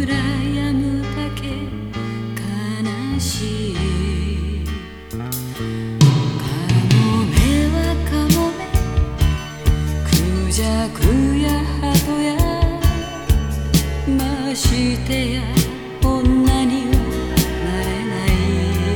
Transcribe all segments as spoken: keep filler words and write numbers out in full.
羨むだけ悲しい。かもめはかもめ、クジャクや鳩や、ましてや女にはなれない。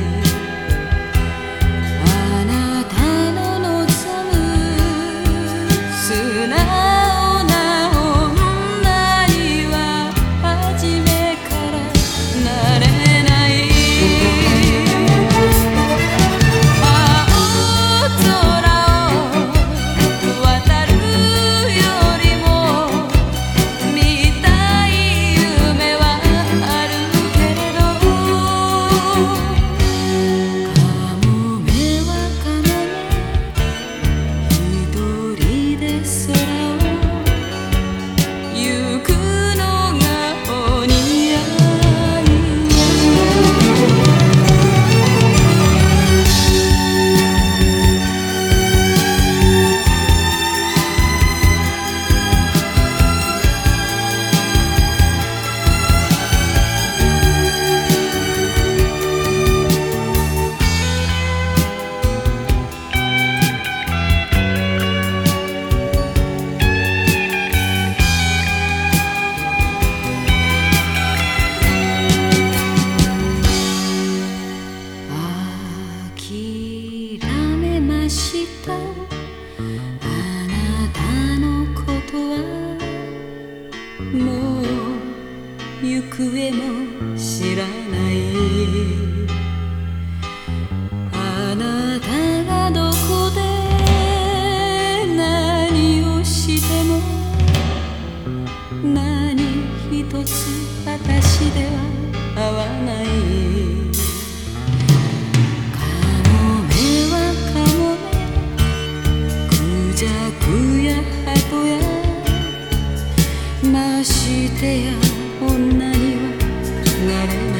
あなたの望む素直な女には初めからなれない。青空を渡るよりも見たい夢はあるけれど、かもめはかもめ、一人で空を行くのがお似合い。諦めました。あなたのことはもう行方も知らない。あなたがどこで何をしても何一つ私では合わない。クジャクや鳩や、ましてや女にはなれない。